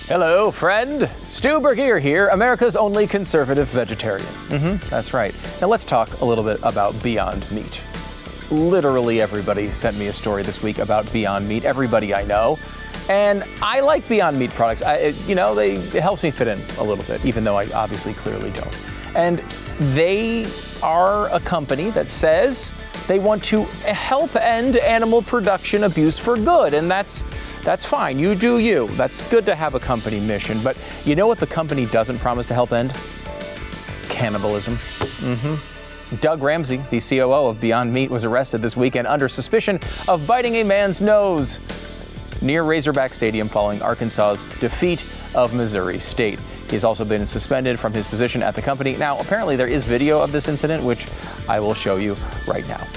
Hello, friend. Stu Burgier here, America's only conservative vegetarian. That's right. Now let's talk a little bit about Beyond Meat. Literally everybody sent me a story this week about Beyond Meat, everybody I know. And I like Beyond Meat products. It helps me fit in a little bit, even though I obviously clearly don't. And they are a company that says they want to help end animal production abuse for good. And that's fine. You do you. That's good to have a company mission. But you know what the company doesn't promise to help end? Cannibalism. Doug Ramsey, the COO of Beyond Meat, was arrested this weekend under suspicion of biting a man's nose near Razorback Stadium following Arkansas's defeat of Missouri State. He has also been suspended from his position at the company. Now, apparently there is video of this incident, which I will show you right now.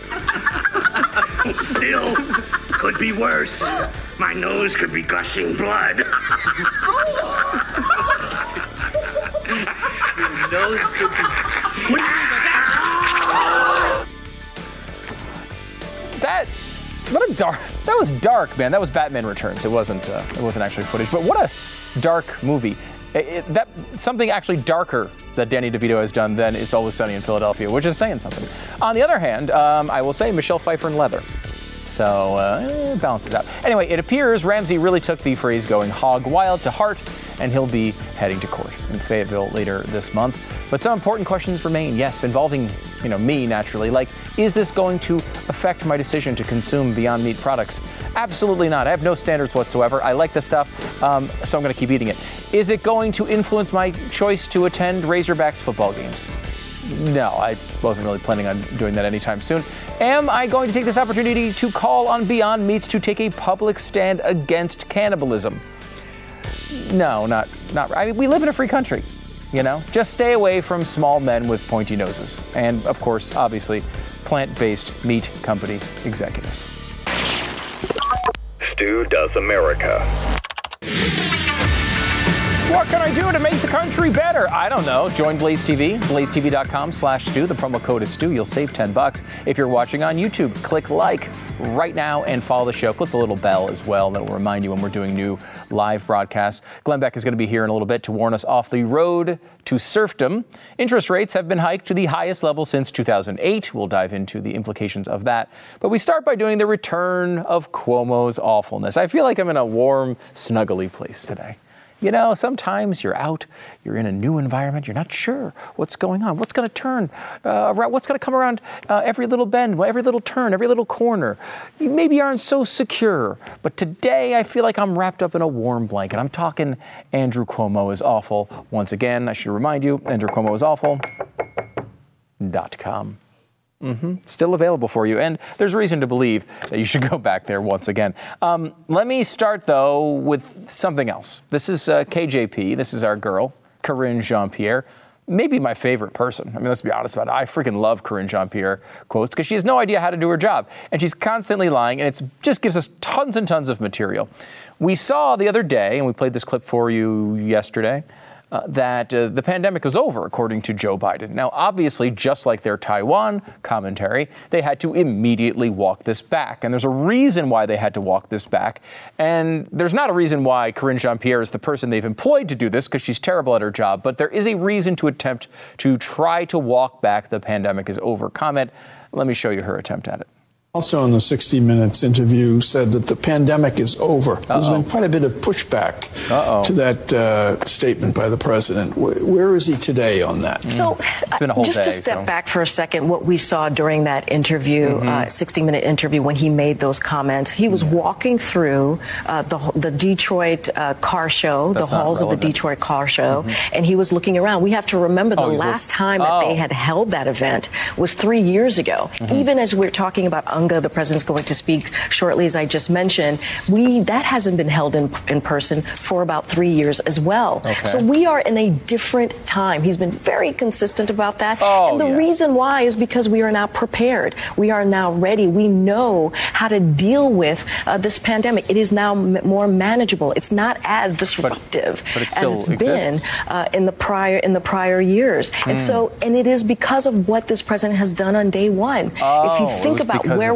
Still, could be worse. My nose could be gushing blood. Your nose could be... That was dark, man. That was Batman Returns. It wasn't actually footage, but what a dark movie. Something actually darker that Danny DeVito has done than It's Always Sunny in Philadelphia, which is saying something. On the other hand, I will say Michelle Pfeiffer in leather. So it balances out. Anyway, it appears Ramsey really took the phrase going hog wild to heart, and he'll be heading to court in Fayetteville later this month. But some important questions remain, yes, involving me naturally. Like, is this going to affect my decision to consume Beyond Meat products? Absolutely not. I have no standards whatsoever. I like the stuff, so I'm going to keep eating it. Is it going to influence my choice to attend Razorbacks football games? No, I wasn't really planning on doing that anytime soon. Am I going to take this opportunity to call on Beyond Meats to take a public stand against cannibalism? No, not. I mean, we live in a free country, Just stay away from small men with pointy noses. And, of course, obviously, plant-based meat company executives. Stu Does America. What can I do to make the country better? I don't know. Join Blaze TV, blazetv.com/Stu. The promo code is Stu. You'll save $10. If you're watching on YouTube, click like right now and follow the show. Click the little bell as well. That will remind you when we're doing new live broadcasts. Glenn Beck is going to be here in a little bit to warn us off the road to serfdom. Interest rates have been hiked to the highest level since 2008. We'll dive into the implications of that. But we start by doing the return of Cuomo's awfulness. I feel like I'm in a warm, snuggly place today. Sometimes you're out, you're in a new environment, you're not sure what's going on, what's going to turn around, what's going to come around every little bend, every little turn, every little corner. You maybe aren't so secure, but today I feel like I'm wrapped up in a warm blanket. I'm talking Andrew Cuomo is awful. Once again, I should remind you, AndrewCuomoisAwful.com. Still available for you, and there's reason to believe that you should go back there once again. Let me start, though, with something else. This is KJP. This is our girl, Karine Jean-Pierre. Maybe my favorite person. I mean, let's be honest about it. I freaking love Karine Jean-Pierre quotes because she has no idea how to do her job, and she's constantly lying, and it just gives us tons and tons of material. We saw the other day, and we played this clip for you yesterday, that the pandemic was over, according to Joe Biden. Now, obviously, just like their Taiwan commentary, they had to immediately walk this back. And there's a reason why they had to walk this back. And there's not a reason why Karine Jean-Pierre is the person they've employed to do this, because she's terrible at her job. But there is a reason to attempt to try to walk back the pandemic is over comment. Let me show you her attempt at it. Also in the 60 Minutes interview said that the pandemic is over. There's been quite a bit of pushback to that statement by the president. Where is he today on that? So it's been a whole just day, to step back for a second, what we saw during that interview, 60-minute interview, when he made those comments, he was walking through the Detroit car show, the halls of the Detroit car show, and he was looking around. We have to remember the last time that they had held that event was 3 years ago. Even as we're talking about the president's going to speak shortly, as I just mentioned, that hasn't been held in person for about 3 years as well. So we are in a different time. He's been very consistent about that. And the reason why is because we are now prepared. We are now ready. We know how to deal with this pandemic. It is now more manageable. It's not as disruptive as it's been in the prior years. And it is because of what this president has done on day one. If you think about where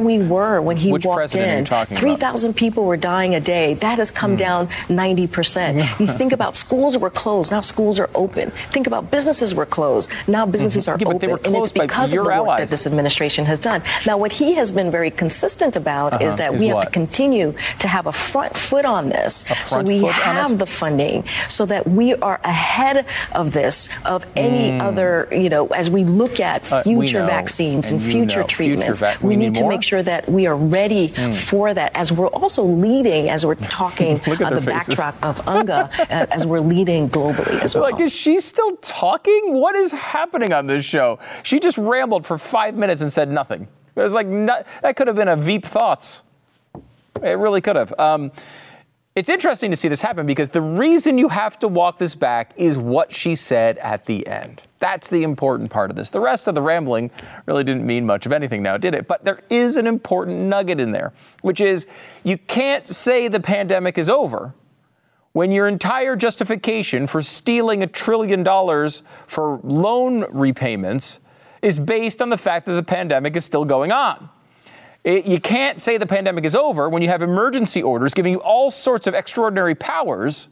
we were when he Which walked president are you in. talking 3,000 people were dying a day. That has come down 90%. You think about schools were closed. Now schools are open. Think about businesses were closed. Now businesses are but open. they were And it's closed by because of your the work allies. that this administration has done. Now, what he has been very consistent about is that we have to continue to have a front foot on this. So we have the funding so that we are ahead of this, of any other, as we look at future vaccines and future treatments, we need to make sure that we are ready for that, as we're also leading, as we're talking on the backdrop of UNGA, as we're leading globally as well. Like, is she still talking? What is happening on this show? She just rambled for 5 minutes and said nothing. It was like, that could have been a Veep Thoughts. It really could have. It's interesting to see this happen because the reason you have to walk this back is what she said at the end. That's the important part of this. The rest of the rambling really didn't mean much of anything now, did it? But there is an important nugget in there, which is you can't say the pandemic is over when your entire justification for stealing $1 trillion for loan repayments is based on the fact that the pandemic is still going on. You can't say the pandemic is over when you have emergency orders giving you all sorts of extraordinary powers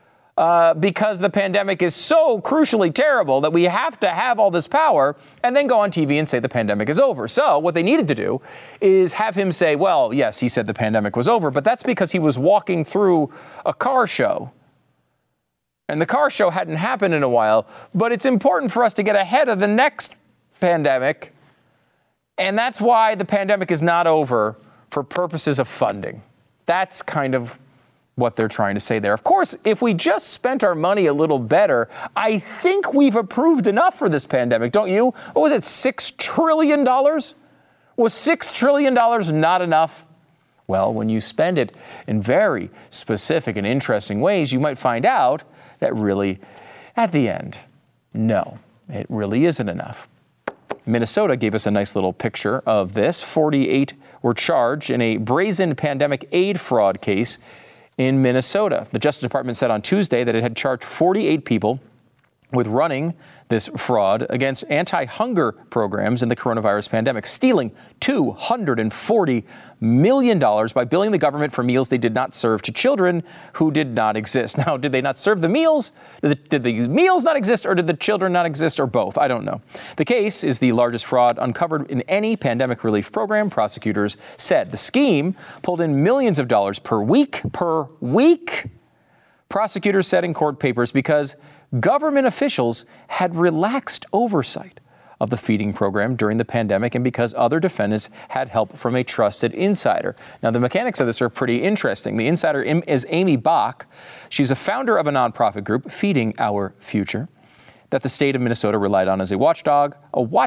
because the pandemic is so crucially terrible that we have to have all this power and then go on TV and say the pandemic is over. So what they needed to do is have him say, well, yes, he said the pandemic was over, but that's because he was walking through a car show. And the car show hadn't happened in a while, but it's important for us to get ahead of the next pandemic. And that's why the pandemic is not over for purposes of funding. That's kind of what they're trying to say there. Of course, if we just spent our money a little better, I think we've approved enough for this pandemic, don't you? What was it, $6 trillion? Was $6 trillion not enough? Well, when you spend it in very specific and interesting ways, you might find out that really, at the end, no, it really isn't enough. Minnesota gave us a nice little picture of this. 48 were charged in a brazen pandemic aid fraud case in Minnesota. The Justice Department said on Tuesday that it had charged 48 people with running this fraud against anti-hunger programs in the coronavirus pandemic, stealing $240 million by billing the government for meals they did not serve to children who did not exist. Now, did they not serve the meals? Did the meals not exist, or did the children not exist, or both? I don't know. The case is the largest fraud uncovered in any pandemic relief program, prosecutors said. The scheme pulled in millions of dollars per week, prosecutors said in court papers, because government officials had relaxed oversight of the feeding program during the pandemic and because other defendants had help from a trusted insider. Now, the mechanics of this are pretty interesting. The insider is Amy Bach. She's a founder of a nonprofit group, Feeding Our Future, that the state of Minnesota relied on as a watchdog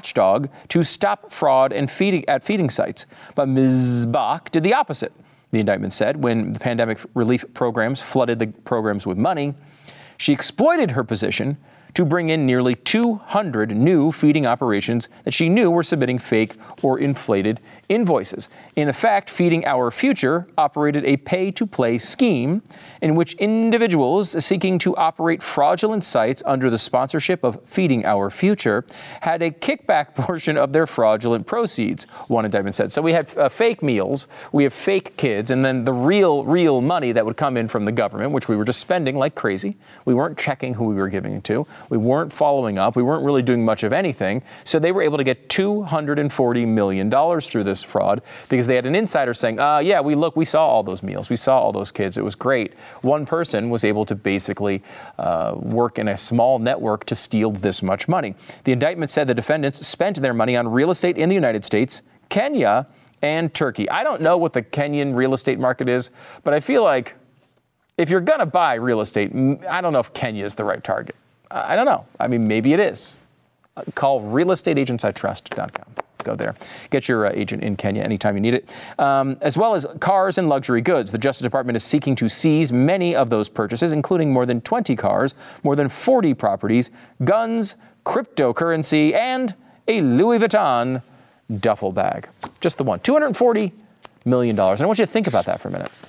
to stop fraud and feeding sites. But Ms. Bach did the opposite, the indictment said. When the pandemic relief programs flooded the programs with money, she exploited her position to bring in nearly 200 new feeding operations that she knew were submitting fake or inflated invoices. In effect, Feeding Our Future operated a pay-to-play scheme in which individuals seeking to operate fraudulent sites under the sponsorship of Feeding Our Future had a kickback portion of their fraudulent proceeds, one indictment said. So we had fake meals, we have fake kids, and then the real money that would come in from the government, which we were just spending like crazy. We weren't checking who we were giving it to. We weren't following up. We weren't really doing much of anything. So they were able to get $240 million through this fraud because they had an insider saying, we saw all those meals. We saw all those kids. It was great. One person was able to basically work in a small network to steal this much money. The indictment said the defendants spent their money on real estate in the United States, Kenya, and Turkey. I don't know what the Kenyan real estate market is, but I feel like if you're going to buy real estate, I don't know if Kenya is the right target. I don't know. I mean, maybe it is. Call realestateagentsitrust.com. Go there. Get your agent in Kenya anytime you need it. As well as cars and luxury goods. The Justice Department is seeking to seize many of those purchases, including more than 20 cars, more than 40 properties, guns, cryptocurrency, and a Louis Vuitton duffel bag. Just the one. $240 million. And I want you to think about that for a minute.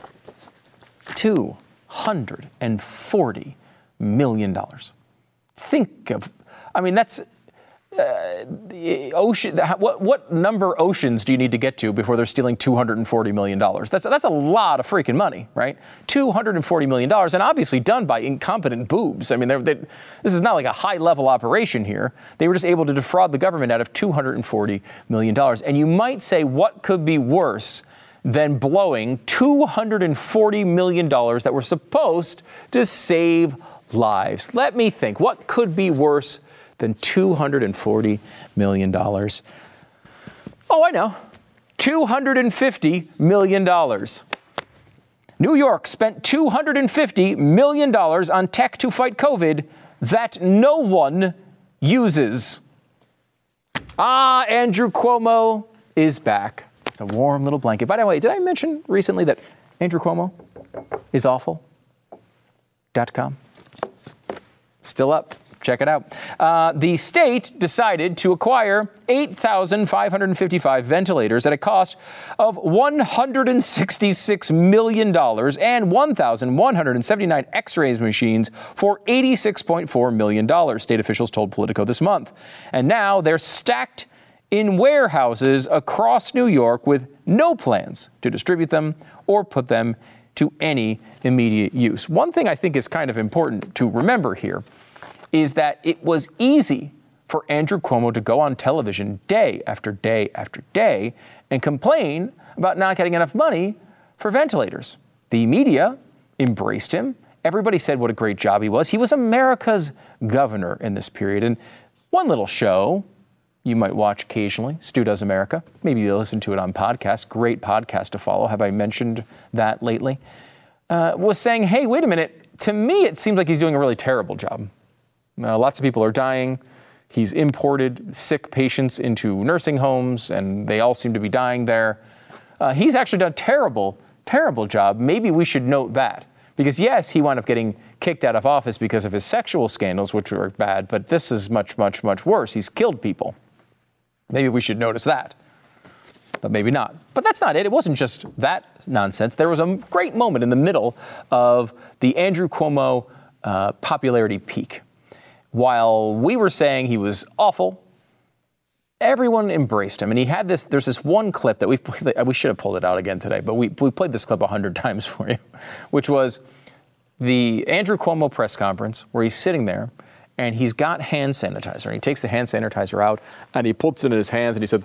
$240 million. Think of, what number oceans do you need to get to before they're stealing $240 million? That's a lot of freaking money, right? $240 million, and obviously done by incompetent boobs. I mean, this is not like a high-level operation here. They were just able to defraud the government out of $240 million. And you might say, what could be worse than blowing $240 million that were supposed to save lives? Let me think. What could be worse than $240 million? Oh, I know. $250 million. New York spent $250 million on tech to fight COVID that no one uses. Andrew Cuomo is back. It's a warm little blanket. By the way, did I mention recently that Andrew Cuomo is awful.com? Still up. Check it out. The state decided to acquire 8,555 ventilators at a cost of $166 million and 1,179 X-ray machines for $86.4 million, state officials told Politico this month. And now they're stacked in warehouses across New York with no plans to distribute them or put them to any immediate use. One thing I think is kind of important to remember here is that it was easy for Andrew Cuomo to go on television day after day after day and complain about not getting enough money for ventilators. The media embraced him. Everybody said what a great job he was. He was America's governor in this period. And one little show you might watch occasionally, Stu Does America. Maybe you'll listen to it on podcast. Great podcast to follow. Have I mentioned that lately? Was saying, hey, wait a minute. To me, it seems like he's doing a really terrible job. Lots of people are dying. He's imported sick patients into nursing homes, and they all seem to be dying there. He's actually done a terrible, terrible job. Maybe we should note that. Because, yes, he wound up getting kicked out of office because of his sexual scandals, which were bad, but this is much, much, much worse. He's killed people. Maybe we should notice that. But maybe not. But that's not it. It wasn't just that nonsense. There was a great moment in the middle of the Andrew Cuomo popularity peak. While we were saying he was awful, everyone embraced him. And he had this, there's this one clip that we should have pulled it out again today, but we played this clip 100 times for you, which was the Andrew Cuomo press conference where he's sitting there and he's got hand sanitizer. And he takes the hand sanitizer out and he puts it in his hands and he says,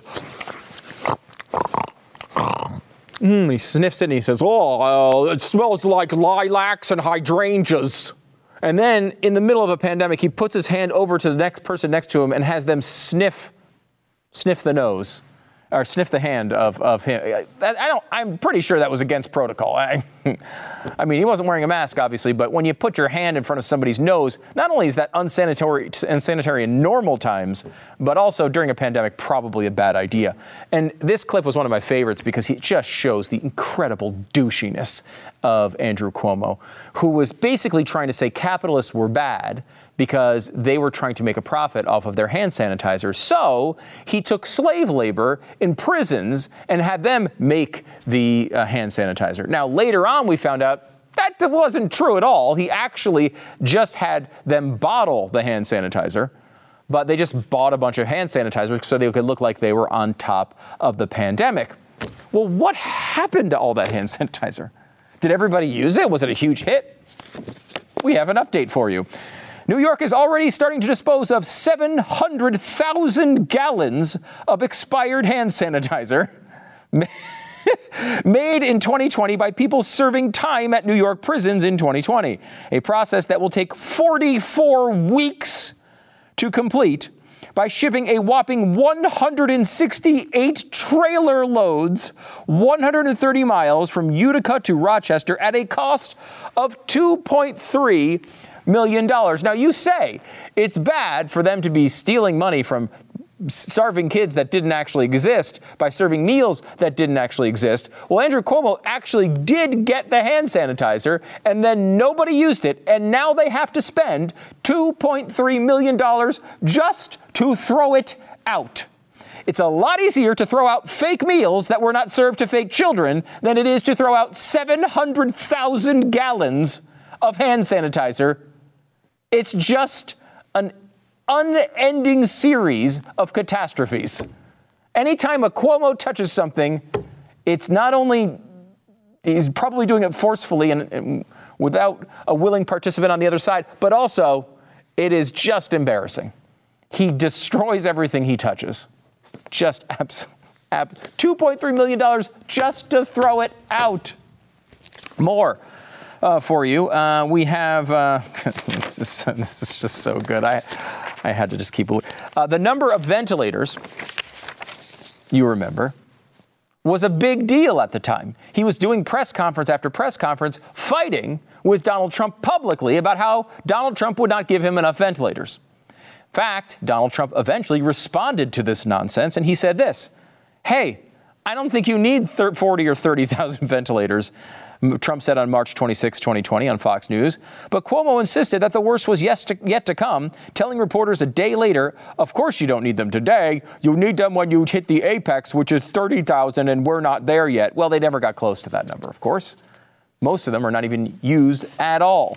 he sniffs it and he says, it smells like lilacs and hydrangeas. And then in the middle of a pandemic, he puts his hand over to the next person next to him and has them sniff the nose or sniff the hand of him. I'm pretty sure that was against protocol. I mean, he wasn't wearing a mask, obviously, but when you put your hand in front of somebody's nose, not only is that unsanitary in normal times, but also during a pandemic, probably a bad idea. And this clip was one of my favorites because it just shows the incredible douchiness of Andrew Cuomo, who was basically trying to say capitalists were bad because they were trying to make a profit off of their hand sanitizer. So he took slave labor in prisons and had them make the hand sanitizer. Now, later on, we found out that wasn't true at all. He actually just had them bottle the hand sanitizer, but they just bought a bunch of hand sanitizers so they could look like they were on top of the pandemic. Well, what happened to all that hand sanitizer? Did everybody use it? Was it a huge hit? We have an update for you. New York is already starting to dispose of 700,000 gallons of expired hand sanitizer made in 2020 by people serving time at New York prisons in 2020, a process that will take 44 weeks to complete by shipping a whopping 168 trailer loads 130 miles from Utica to Rochester at a cost of $2.3 million. Now, you say it's bad for them to be stealing money from starving kids that didn't actually exist by serving meals that didn't actually exist. Well, Andrew Cuomo actually did get the hand sanitizer, and then nobody used it, and now they have to spend $2.3 million just to throw it out. It's a lot easier to throw out fake meals that were not served to fake children than it is to throw out 700,000 gallons of hand sanitizer. It's just an unending series of catastrophes. Anytime a Cuomo touches something, it's not only, he's probably doing it forcefully and without a willing participant on the other side, but also it is just embarrassing. He destroys everything he touches. Just $2.3 million just to throw it out. More for you. We have, this is just so good. I had to just keep it. The number of ventilators, you remember, was a big deal at the time. He was doing press conference after press conference fighting with Donald Trump publicly about how Donald Trump would not give him enough ventilators. In fact, Donald Trump eventually responded to this nonsense, and he said this: hey, I don't think you need 40 or 30,000 ventilators, Trump said on March 26, 2020 on Fox News. But Cuomo insisted that the worst was yet to come, telling reporters a day later, of course you don't need them today. You need them when you hit the apex, which is 30,000, and we're not there yet. Well, they never got close to that number, of course. Most of them are not even used at all.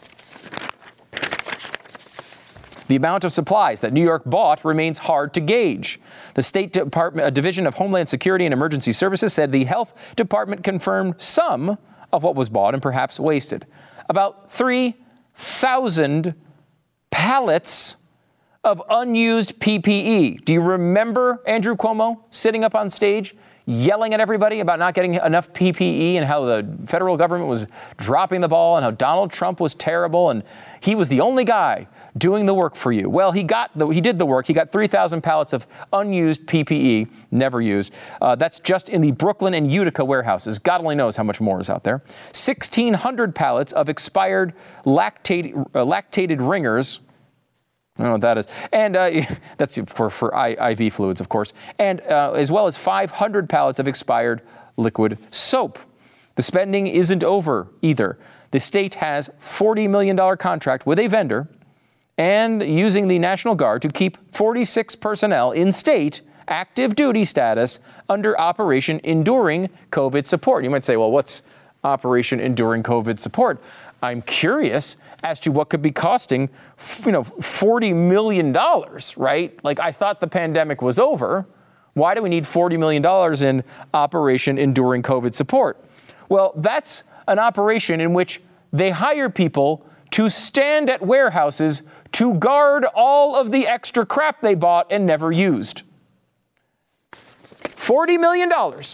The amount of supplies that New York bought remains hard to gauge. The State Department, Division of Homeland Security and Emergency Services said the health department confirmed some of what was bought and perhaps wasted. About 3,000 pallets of unused PPE. Do you remember Andrew Cuomo sitting up on stage yelling at everybody about not getting enough PPE and how the federal government was dropping the ball and how Donald Trump was terrible and he was the only guy doing the work for you? Well, he did the work. He got 3,000 pallets of unused PPE, never used. That's just in the Brooklyn and Utica warehouses. God only knows how much more is out there. 1,600 pallets of expired lactated ringers. I don't know what that is. And that's for IV fluids, of course. And as well as 500 pallets of expired liquid soap. The spending isn't over either. The state has $40 million contract with a vendor and using the National Guard to keep 46 personnel in state active duty status under Operation Enduring COVID Support. You might say, well, what's Operation Enduring COVID Support? I'm curious as to what could be costing, $40 million, right? Like, I thought the pandemic was over. Why do we need $40 million in Operation Enduring COVID Support? Well, that's an operation in which they hire people to stand at warehouses to guard all of the extra crap they bought and never used. $40 million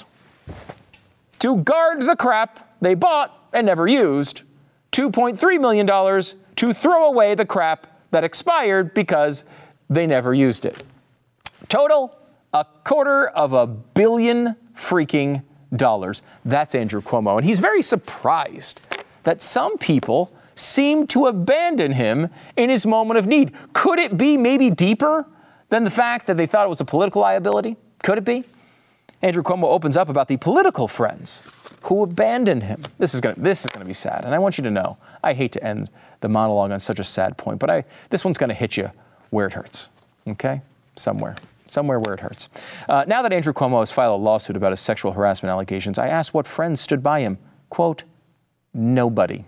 to guard the crap they bought and never used. $2.3 million to throw away the crap that expired because they never used it. Total, $250 million freaking dollars. That's Andrew Cuomo. And he's very surprised that some people seem to abandon him in his moment of need. Could it be maybe deeper than the fact that they thought it was a political liability? Could it be? Andrew Cuomo opens up about the political friends who abandoned him. This is going to be sad. And I want you to know, I hate to end the monologue on such a sad point, but this one's going to hit you where it hurts. Okay? Somewhere where it hurts. Now that Andrew Cuomo has filed a lawsuit about his sexual harassment allegations, I asked what friends stood by him. Quote, nobody.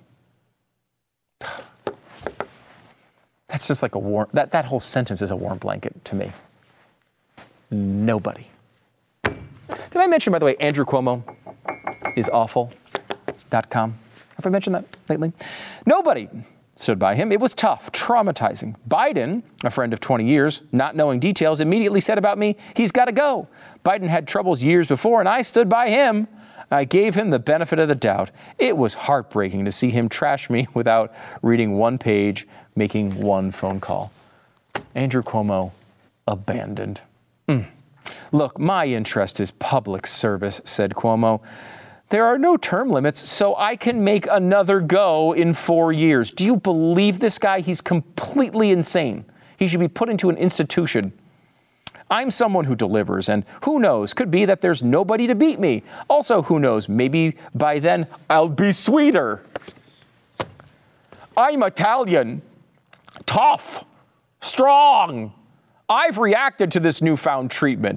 That's just like a warm, that whole sentence is a warm blanket to me. Nobody. Did I mention, by the way, Andrew Cuomo is awful.com? Have I mentioned that lately? Nobody stood by him. It was tough, traumatizing. Biden, a friend of 20 years, not knowing details, immediately said about me, he's got to go. Biden had troubles years before, and I stood by him. I gave him the benefit of the doubt. It was heartbreaking to see him trash me without reading one page, making one phone call. Andrew Cuomo abandoned. Look, my interest is public service, said Cuomo. There are no term limits, so I can make another go in 4 years. Do you believe this guy? He's completely insane. He should be put into an institution. I'm someone who delivers, and who knows, could be that there's nobody to beat me. Also, who knows, maybe by then I'll be sweeter. I'm Italian, tough, strong. I've reacted to this newfound treatment.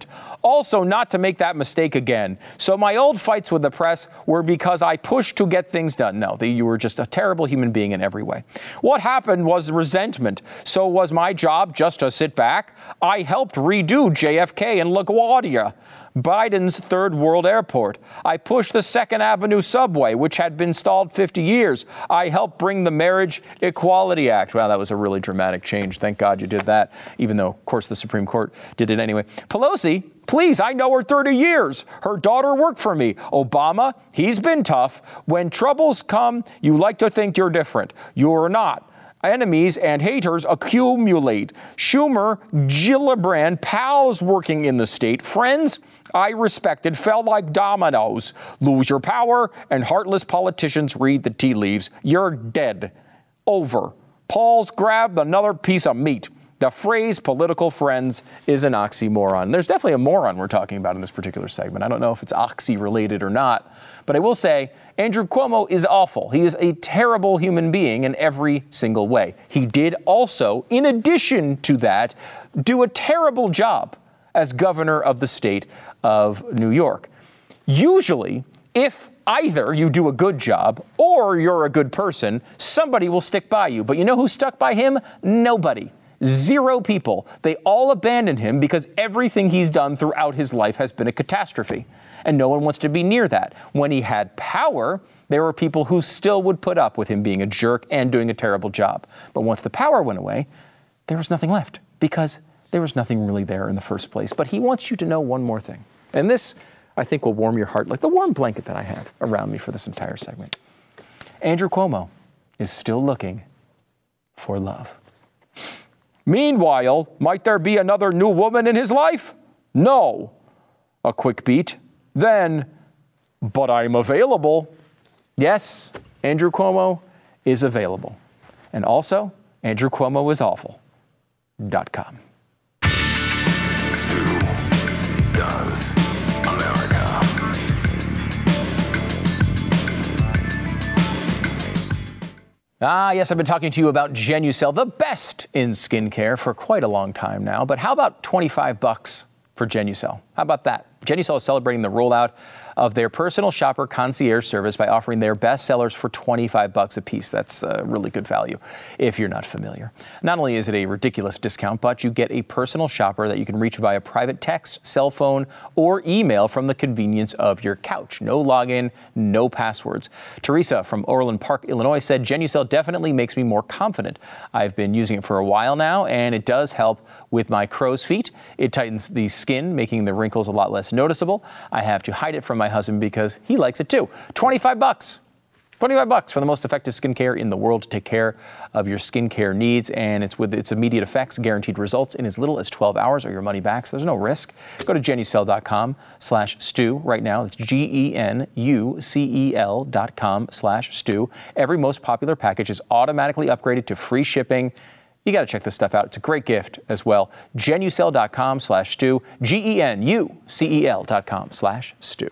Also, not to make that mistake again. So my old fights with the press were because I pushed to get things done. No, you were just a terrible human being in every way. What happened was resentment. So was my job just to sit back? I helped redo JFK and LaGuardia, Biden's third world airport. I pushed the 2nd Avenue subway, which had been stalled 50 years. I helped bring the Marriage Equality Act. Wow, that was a really dramatic change. Thank God you did that, even though, of course, the Supreme Court did it anyway. Pelosi, please, I know her 30 years. Her daughter worked for me. Obama, he's been tough. When troubles come, you like to think you're different. You're not. Enemies and haters accumulate. Schumer, Gillibrand, pals working in the state, friends I respected fell like dominoes. Lose your power, and heartless politicians read the tea leaves. You're dead. Over. Paul's grabbed another piece of meat. The phrase political friends is an oxymoron. There's definitely a moron we're talking about in this particular segment. I don't know if it's oxy-related or not, but I will say Andrew Cuomo is awful. He is a terrible human being in every single way. He did also, in addition to that, do a terrible job as governor of the state of New York. Usually, if either you do a good job or you're a good person, somebody will stick by you. But you know who stuck by him? Nobody. 0 people. They all abandoned him because everything he's done throughout his life has been a catastrophe. And no one wants to be near that. When he had power, there were people who still would put up with him being a jerk and doing a terrible job. But once the power went away, there was nothing left because there was nothing really there in the first place. But he wants you to know one more thing. And this, I think, will warm your heart like the warm blanket that I have around me for this entire segment. Andrew Cuomo is still looking for love. Meanwhile, might there be another new woman in his life? No. A quick beat. Then, but I'm available. Yes, Andrew Cuomo is available. And also, Andrew Cuomo is awful.com. Stu does America. Yes, I've been talking to you about Genucel, the best in skincare for quite a long time now. But how about $25 for Genucel? How about that? Genucel is celebrating the rollout of their personal shopper concierge service by offering their best sellers for $25 a piece. That's really good value if you're not familiar. Not only is it a ridiculous discount, but you get a personal shopper that you can reach via private text, cell phone, or email from the convenience of your couch. No login, no passwords. Teresa from Orland Park, Illinois said, Genucel definitely makes me more confident. I've been using it for a while now, and it does help with my crow's feet. It tightens the skin, making the wrinkles a lot less noticeable. I have to hide it from my husband because he likes it too. $25. $25 for the most effective skincare in the world to take care of your skincare needs, and it's with its immediate effects, guaranteed results in as little as 12 hours or your money back. So there's no risk. Go to Genucel.com/Stu right now. It's GENUCEL.com/Stu. Every most popular package is automatically upgraded to free shipping. You got to check this stuff out. It's a great gift as well. Genucel.com/Stu. GENUCEL.com/Stu.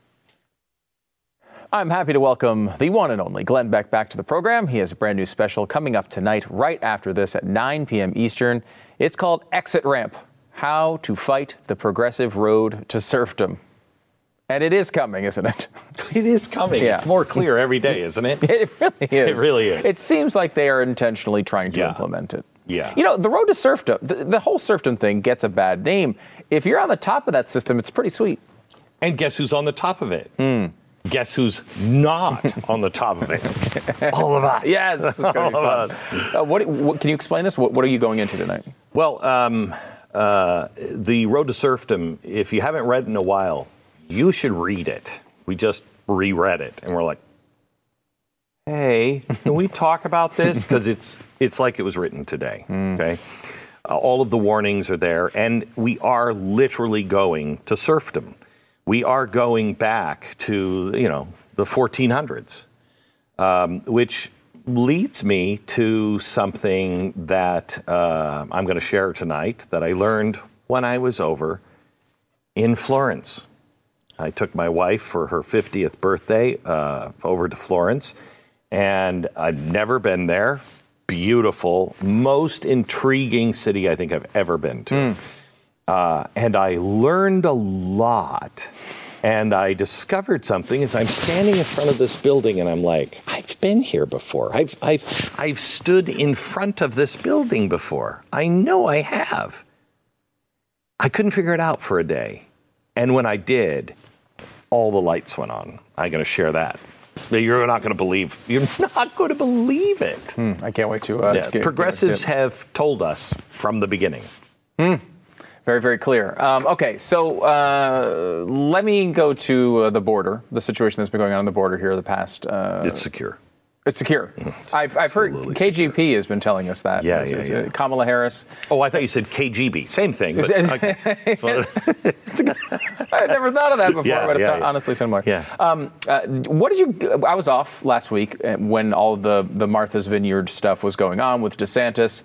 I'm happy to welcome the one and only Glenn Beck back to the program. He has a brand new special coming up tonight, right after this at 9 p.m. Eastern. It's called Exit Ramp: How to Fight the Progressive Road to Serfdom. And it is coming, isn't it? It is coming. Yeah. It's more clear every day, isn't it? It really is. It really is. It seems like they are intentionally trying to implement it. Yeah. You know, the road to serfdom, the whole serfdom thing gets a bad name. If you're on the top of that system, it's pretty sweet. And guess who's on the top of it? Guess who's not on the top of it? All of us. Yes. It's all of us. What, can you explain this? What are you going into tonight? Well, the Road to Serfdom, if you haven't read it in a while, you should read it. We just reread it, and we're like, hey, can we talk about this? Because it's like it was written today, okay? All of the warnings are there, and we are literally going to serfdom. We are going back to, the 1400s, which leads me to something that I'm going to share tonight that I learned when I was over in Florence. I took my wife for her 50th birthday over to Florence, and I've never been there. Beautiful, most intriguing city I think I've ever been to. and I learned a lot. And I discovered something as I'm standing in front of this building, and I'm like, I've been here before. I've stood in front of this building before. I know I have. I couldn't figure it out for a day. And when I did, all the lights went on. I'm going to share that. You're not going to believe it. I can't wait to. Progressives have told us from the beginning. Very, very clear. Okay, so let me go to the border, the situation that's been going on the border here the past... It's secure. It's secure. I've heard KGP has been telling us that. Yeah. Kamala Harris. Oh, I thought you said KGB. Same thing. But, okay. I never thought of that before, but it's honestly similar. Yeah. What did you... I was off last week when all the Martha's Vineyard stuff was going on with DeSantis.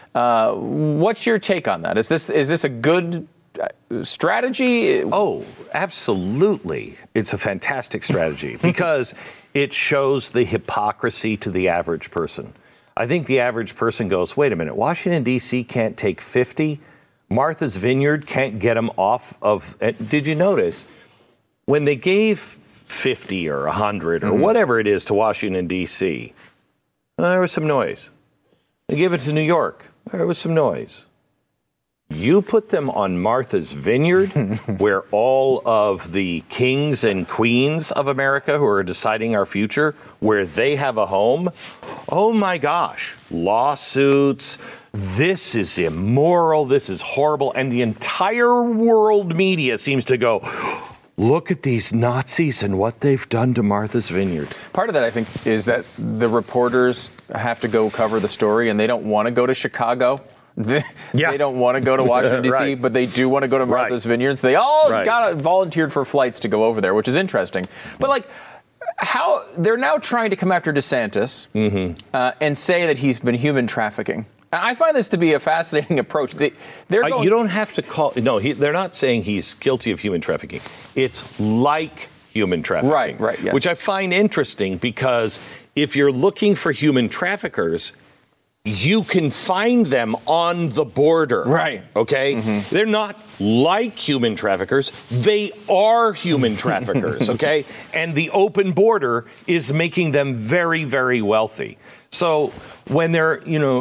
What's your take on that? Is this a good strategy? Oh, absolutely. It's a fantastic strategy because it shows the hypocrisy to the average person. I think the average person goes, wait a minute, Washington, D.C. can't take 50? Martha's Vineyard can't get them off of... Did you notice when they gave 50 or 100 or whatever it is to Washington, D.C., there was some noise. They gave it to New York. There was some noise. You put them on Martha's Vineyard, where all of the kings and queens of America who are deciding our future, where they have a home. Oh my gosh, lawsuits. This is immoral. This is horrible. And the entire world media seems to go, look at these Nazis and what they've done to Martha's Vineyard. Part of that, I think, is that the reporters have to go cover the story, and they don't want to go to Chicago. They don't want to go to Washington, D.C., Right. but they do want to go to Martha's Vineyard. So they all got volunteered for flights to go over there, which is interesting. But, how they're now trying to come after DeSantis and say that he's been human trafficking. I find this to be a fascinating approach. You don't have to call... No, they're not saying he's guilty of human trafficking. It's like human trafficking. Right, yes. Which I find interesting because if you're looking for human traffickers, you can find them on the border. Right. Okay? They're not like human traffickers. They are human traffickers, okay? And the open border is making them very, very wealthy. So when they're,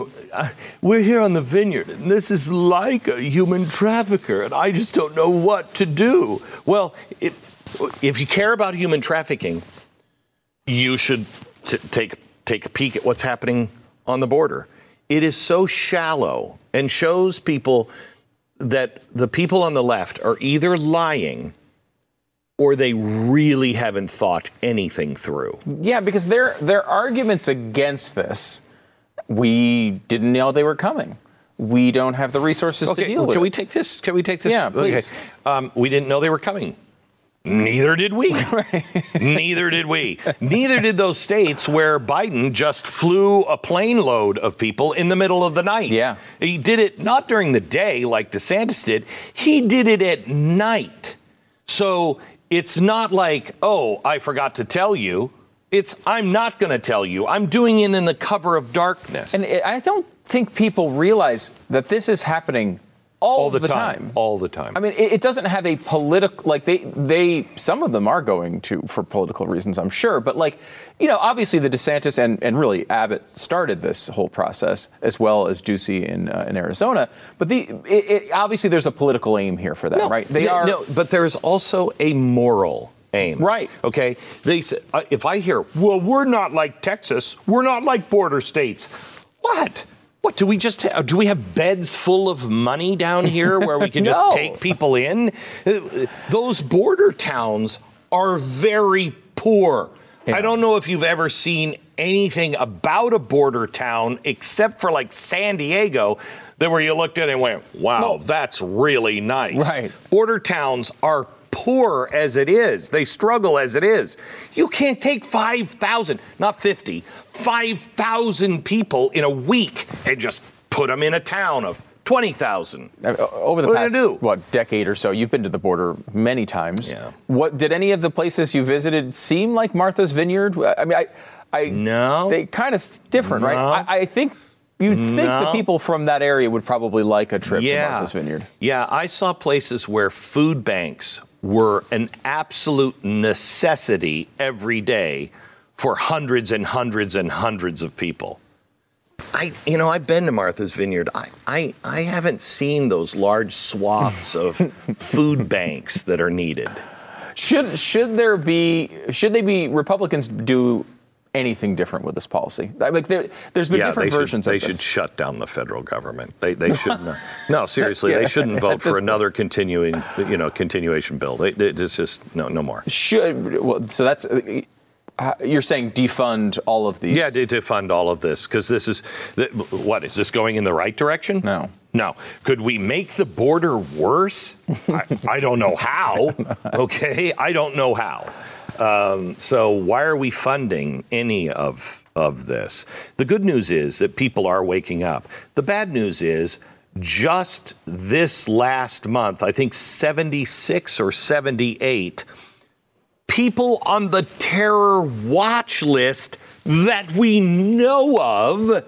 we're here on the vineyard, and this is like a human trafficker, and I just don't know what to do. Well, if you care about human trafficking, you should take a peek at what's happening on the border. It is so shallow and shows people that the people on the left are either lying or they really haven't thought anything through. Yeah, because their arguments against this, we didn't know they were coming. We don't have the resources to deal with it. Can we take this? Yeah, please. Okay. We didn't know they were coming. Neither did we. Neither did we. Neither did those states where Biden just flew a plane load of people in the middle of the night. Yeah. He did it not during the day like DeSantis did. He did it at night. So it's not like, oh, I forgot to tell you. It's, I'm not going to tell you. I'm doing it in the cover of darkness. And I don't think people realize that this is happening all the time. All the time. I mean, it doesn't have a political, they some of them are going to for political reasons, I'm sure. But obviously the DeSantis and really Abbott started this whole process, as well as Ducey in Arizona. But obviously there's a political aim here for them, right? No, but there's also a moral aim. Right. Okay. They say, if I hear, well, we're not like Texas, we're not like border states. What? What, do we have beds full of money down here where we can just take people in? Those border towns are very poor. Yeah. I don't know if you've ever seen anything about a border town except for San Diego where you looked at it and went, wow, that's really nice. Right. Border towns are poor as it is. They struggle as it is. You can't take 5,000, not 50, 5,000 people in a week and just put them in a town of 20,000. Over the past, decade or so, you've been to the border many times. Yeah. What did any of the places you visited seem like Martha's Vineyard? I mean, no. They kind of different, right? I think You'd think the people from that area would probably like a trip to Martha's Vineyard. Yeah, I saw places where food banks were an absolute necessity every day for hundreds and hundreds and hundreds of people. I've been to Martha's Vineyard. I haven't seen those large swaths of food banks that are needed. Should they be Republicans do anything different with this policy? Like there's been different versions of this. They should shut down the federal government. They shouldn't. No, seriously, they shouldn't vote for another continuation bill. It's just no more. So that's. You're saying defund all of these? Yeah, defund all of this, because this is, what, is this going in the right direction? No. Could we make the border worse? I don't know how, okay? I don't know how. So why are we funding any of this? The good news is that people are waking up. The bad news is just this last month, I think 76 or 78 people on the terror watch list that we know of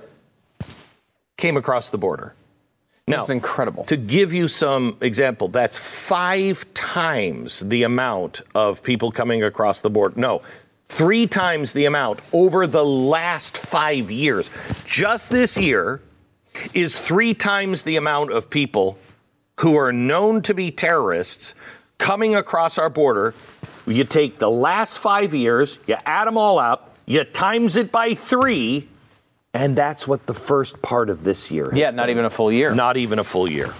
came across the border. Now, that's incredible. To give you some example, that's 5 times the amount of people coming across the border. No, 3 times the amount over the last 5 years. Just this year is 3 times the amount of people who are known to be terrorists coming across our border. You take the last 5 years, you add them all up, you times it by 3, and that's what the first part of this year is. Yeah, not even a full year. Not even a full year.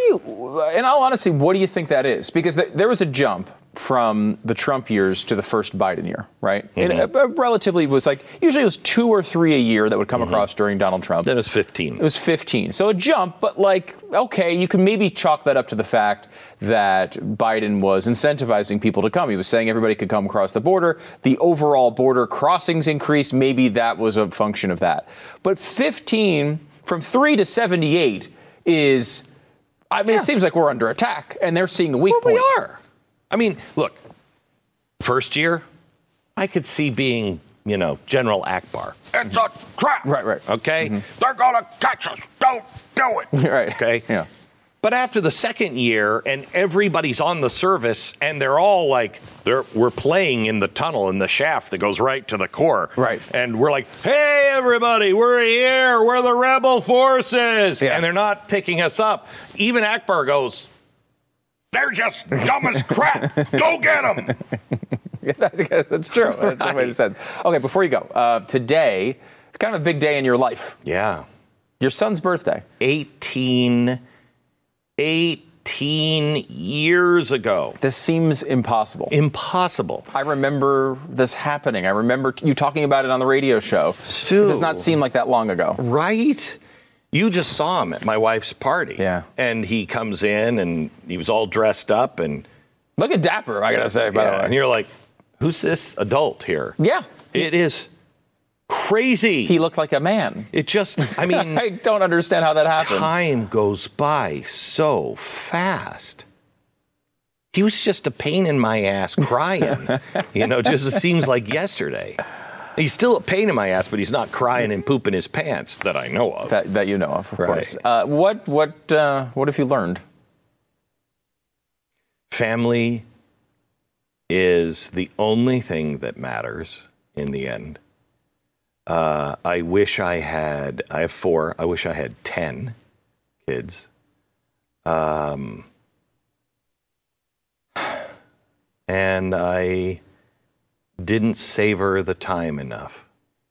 In all honesty, what do you think that is? Because there was a jump from the Trump years to the first Biden year, right? Mm-hmm. It relatively was usually it was 2 or 3 a year that would come across during Donald Trump. Then it was 15. It was 15. So a jump, but okay, you can maybe chalk that up to the fact that Biden was incentivizing people to come. He was saying everybody could come across the border. The overall border crossings increased. Maybe that was a function of that. But 15, from 3 to 78 is, it seems like we're under attack, and they're seeing a weak point. We are. Look, first year, I could see being, General Akbar. It's a trap. Right. Okay? Mm-hmm. They're going to catch us. Don't do it. Right. Okay? Yeah. But after the second year and everybody's on the service and they're all we're playing in the tunnel in the shaft that goes right to the core. Right. And we're like, hey, everybody, we're here. We're the rebel forces. Yeah. And they're not picking us up. Even Akbar goes, they're just dumb as crap. Go get them. That's true. That's the way it said. Okay, before you go, today is kind of a big day in your life. Yeah. Your son's birthday. 18 years ago. This seems impossible. Impossible. I remember this happening. I remember you talking about it on the radio show. Stu. It does not seem like that long ago. Right? You just saw him at my wife's party. Yeah. And he comes in and he was all dressed up and... Looking dapper, I gotta say, by the way. And you're like, who's this adult here? Yeah. It is crazy. He looked like a man. It just, I don't understand how that happened. Time goes by so fast. He was just a pain in my ass crying. Just it seems like yesterday. He's still a pain in my ass, but he's not crying and pooping his pants that I know of. That you know of right. course. What have you learned? Family is the only thing that matters in the end. I have 4. I wish I had 10 kids. And I didn't savor the time enough.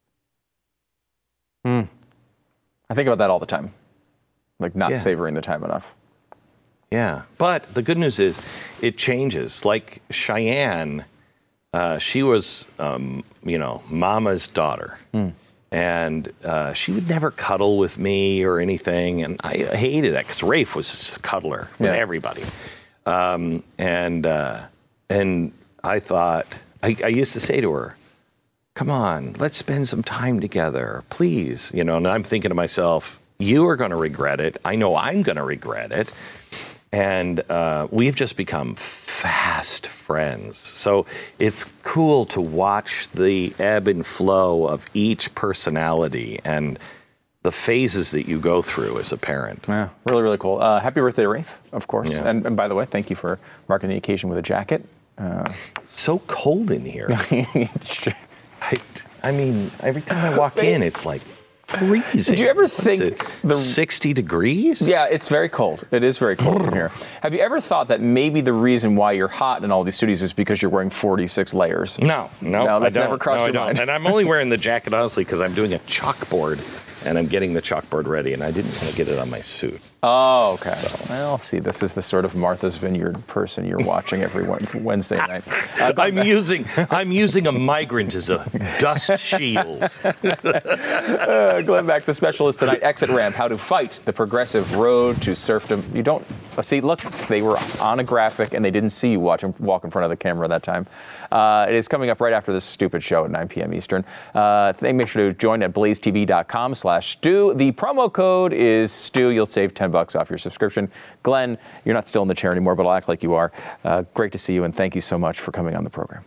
I think about that all the time. Not savoring the time enough. Yeah. But the good news is it changes. Like Cheyenne, she was, mama's daughter. And she would never cuddle with me or anything. And I hated that because Rafe was just a cuddler with everybody. And I thought, I used to say to her, come on, let's spend some time together, please. And I'm thinking to myself, you are going to regret it. I know I'm going to regret it. And we've just become fast friends. So it's cool to watch the ebb and flow of each personality and the phases that you go through as a parent. Yeah, really, really cool. Happy birthday, Rafe, of course. Yeah. And by the way, thank you for marking the occasion with a jacket. It's so cold in here. I mean, every time I walk in, it's like freezing. Did you ever think 60 degrees? Yeah, it's very cold. It is very cold in here. Have you ever thought that maybe the reason why you're hot in all these studios is because you're wearing 46 layers? No, that's never crossed your mind. And I'm only wearing the jacket, honestly, because I'm doing a chalkboard, and I'm getting the chalkboard ready, and I didn't want to get it on my suit. Oh, okay. So. Well, see, this is the sort of Martha's Vineyard person you're watching every Wednesday night. I'm using a migrant as a dust shield. Going back to specialist tonight, Exit Ramp, how to fight the progressive road to serfdom. You don't see. Look, they were on a graphic and they didn't see you walk in front of the camera that time. It is coming up right after this stupid show at 9 p.m. Eastern. Make sure to join at blazetv.com/Stu. The promo code is Stu. You'll save $10 off your subscription. Glenn, you're not still in the chair anymore, but I'll act like you are. Great to see you, and thank you so much for coming on the program.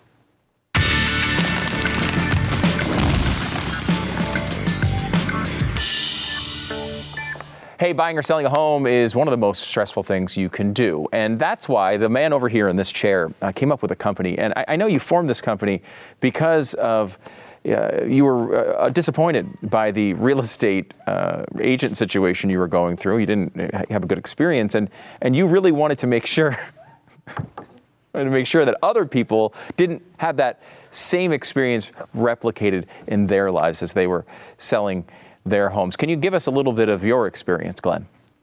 Hey, buying or selling a home is one of the most stressful things you can do. And that's why the man over here in this chair came up with a company. And I know you formed this company because of you were disappointed by the real estate agent situation you were going through. You didn't have a good experience. And you really wanted to make sure that other people didn't have that same experience replicated in their lives as they were selling their homes. Can you give us a little bit of your experience, Glenn?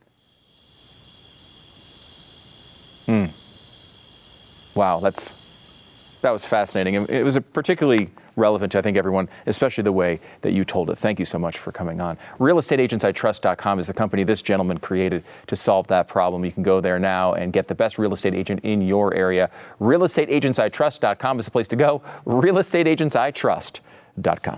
Wow, that was fascinating. It was particularly relevant to, I think, everyone, especially the way that you told it. Thank you so much for coming on. RealestateAgentsITrust.com is the company this gentleman created to solve that problem. You can go there now and get the best real estate agent in your area. RealestateAgentsITrust.com is the place to go. RealestateAgentsITrust.com.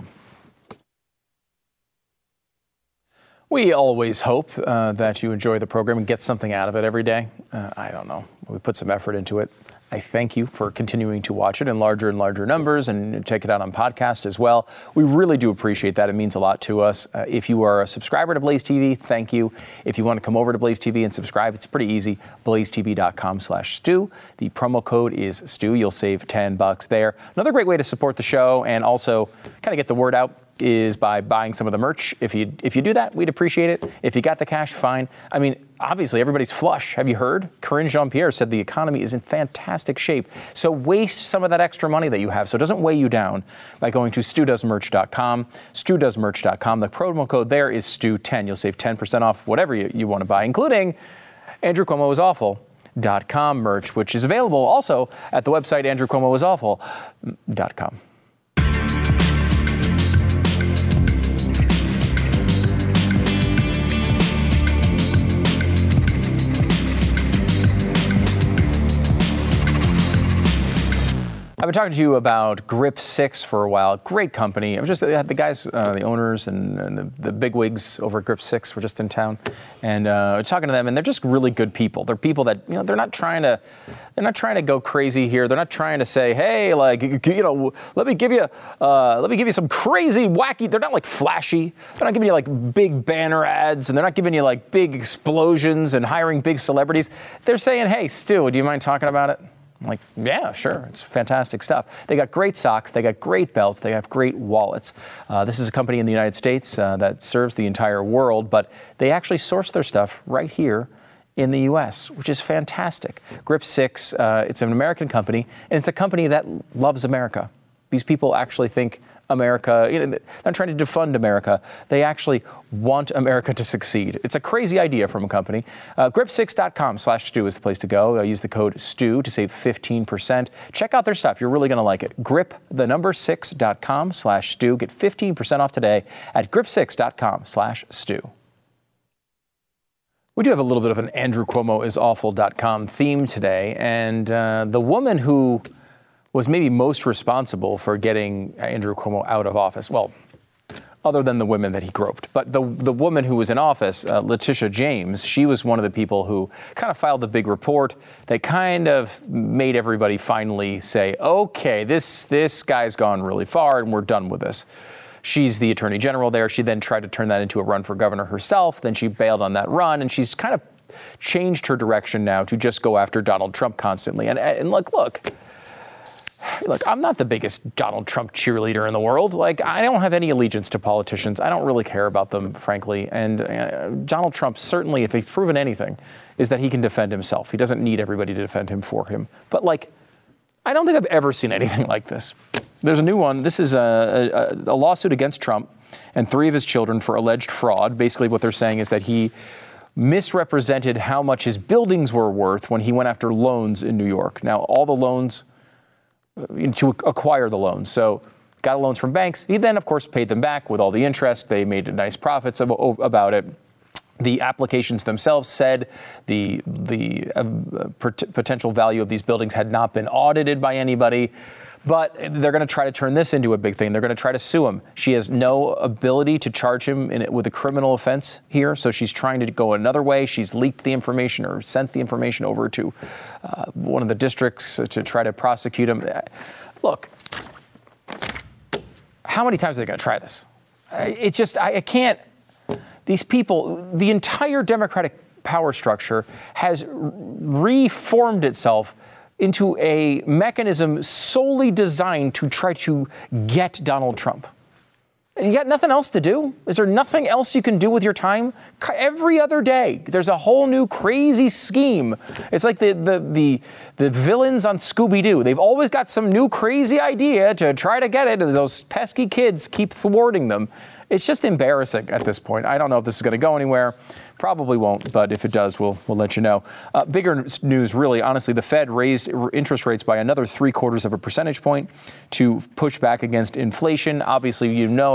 We always hope that you enjoy the program and get something out of it every day. I don't know. We put some effort into it. I thank you for continuing to watch it in larger and larger numbers and check it out on podcast as well. We really do appreciate that. It means a lot to us. If you are a subscriber to Blaze TV, thank you. If you want to come over to Blaze TV and subscribe, it's pretty easy. blazetv.com/Stu. The promo code is Stu. You'll save $10 there. Another great way to support the show and also kind of get the word out is by buying some of the merch. If you do that, we'd appreciate it. If you got the cash, fine. I mean, obviously, everybody's flush. Have you heard? Corinne Jean-Pierre said the economy is in fantastic shape. So waste some of that extra money that you have so it doesn't weigh you down by going to StuDoesMerch.com. StuDoesMerch.com. The promo code there is Stu10. You'll save 10% off whatever you want to buy, including Andrew Cuomo is Awful.com merch, which is available also at the website AndrewCuomoIsAwful.com. I've been talking to you about Grip 6 for a while. Great company. I was just the guys, the owners and the bigwigs over at Grip 6 were just in town, and talking to them, and they're just really good people. They're people that they're not trying to go crazy here. They're not trying to say, hey, like let me give you some crazy wacky. They're not like flashy. They're not giving you like big banner ads, and they're not giving you like big explosions and hiring big celebrities. They're saying, hey, Stu, do you mind talking about it? I'm like, yeah, sure. It's fantastic stuff. They got great socks. They got great belts. They have great wallets. This is a company in the United States that serves the entire world, but they actually source their stuff right here in the U.S., which is fantastic. Grip 6, it's an American company, and it's a company that loves America. These people actually think America, they're not trying to defund America. They actually want America to succeed. It's a crazy idea from a company. Grip6.com/Stu is the place to go. Use the code STU to save 15%. Check out their stuff. You're really going to like it. Grip6.com/Stu. Get 15% off today at Grip6.com/Stu. We do have a little bit of an AndrewCuomoIsAwful.com theme today, and the woman who was maybe most responsible for getting Andrew Cuomo out of office. Well, other than the women that he groped. But the woman who was in office, Letitia James, she was one of the people who kind of filed the big report that kind of made everybody finally say, okay, this guy's gone really far and we're done with this. She's the attorney general there. She then tried to turn that into a run for governor herself. Then she bailed on that run, and she's kind of changed her direction now to just go after Donald Trump constantly. And look, I'm not the biggest Donald Trump cheerleader in the world. Like, I don't have any allegiance to politicians. I don't really care about them, frankly. And Donald Trump, certainly, if he's proven anything, is that he can defend himself. He doesn't need everybody to defend him for him. But, I don't think I've ever seen anything like this. There's a new one. This is a lawsuit against Trump and 3 of his children for alleged fraud. Basically, what they're saying is that he misrepresented how much his buildings were worth when he went after loans in New York. Now, all the loans, to acquire the loans. So got loans from banks. He then, of course, paid them back with all the interest. They made nice profits about it. The applications themselves said the potential value of these buildings had not been audited by anybody. But they're going to try to turn this into a big thing. They're going to try to sue him. She has no ability to charge him with a criminal offense here, so she's trying to go another way. She's leaked the information or sent the information over to one of the districts to try to prosecute him. Look, how many times are they going to try this? I can't. These people, the entire Democratic power structure has reformed itself into a mechanism solely designed to try to get Donald Trump. And you got nothing else to do? Is there nothing else you can do with your time? Every other day, there's a whole new crazy scheme. It's like the villains on Scooby-Doo. They've always got some new crazy idea to try to get it, and those pesky kids keep thwarting them. It's just embarrassing at this point. I don't know if this is going to go anywhere. Probably won't, but if it does, we'll let you know. Bigger news, really, honestly, the Fed raised interest rates by another 0.75 of a percentage point to push back against inflation. Obviously,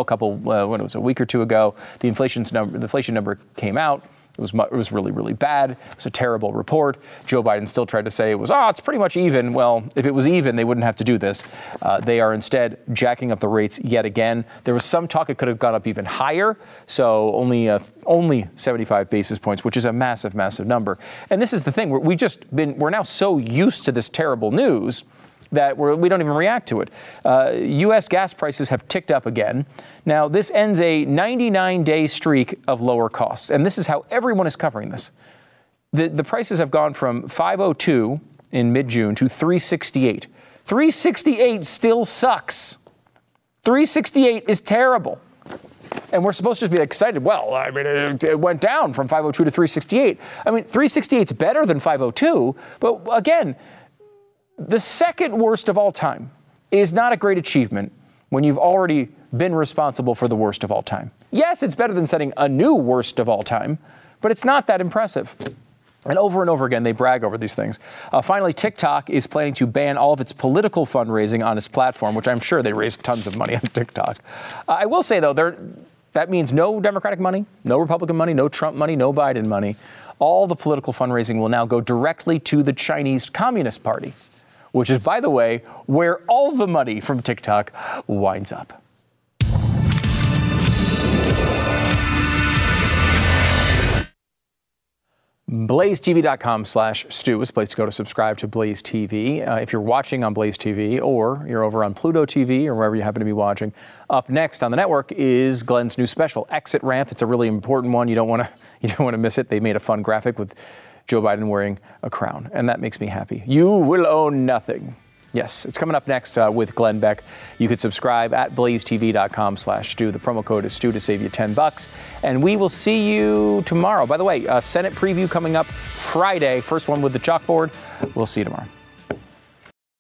a week or two ago, the inflation number came out. It was really, really bad. It was a terrible report. Joe Biden still tried to say it's pretty much even. Well, if it was even, they wouldn't have to do this. They are instead jacking up the rates yet again. There was some talk it could have gone up even higher. So only 75 basis points, which is a massive, massive number. And this is the thing. We're now so used to this terrible news that we don't even react to it. U.S. gas prices have ticked up again. Now, this ends a 99-day streak of lower costs, and this is how everyone is covering this. The prices have gone from $5.02 in mid-June to $3.68. $3.68 still sucks. $3.68 is terrible. And we're supposed to be excited. Well, I mean, it went down from $5.02 to $3.68. I mean, $3.68 is better than $5.02, but again, the second worst of all time is not a great achievement when you've already been responsible for the worst of all time. Yes, it's better than setting a new worst of all time, but it's not that impressive. And over again, they brag over these things. Finally, TikTok is planning to ban all of its political fundraising on its platform, which I'm sure they raised tons of money on TikTok. I will say, though, that means no Democratic money, no Republican money, no Trump money, no Biden money. All the political fundraising will now go directly to the Chinese Communist Party, which is, by the way, where all the money from TikTok winds up. BlazeTV.com/Stu is a place to go to subscribe to Blaze TV. If you're watching on Blaze TV or you're over on Pluto TV or wherever you happen to be watching, up next on the network is Glenn's new special, Exit Ramp. It's a really important one. You don't want to miss it. They made a fun graphic with Joe Biden wearing a crown, and that makes me happy. You will own nothing. Yes, it's coming up next with Glenn Beck. You could subscribe at blazetv.com/Stu. The promo code is Stu to save you $10. And we will see you tomorrow. By the way, Senate preview coming up Friday. First one with the chalkboard. We'll see you tomorrow.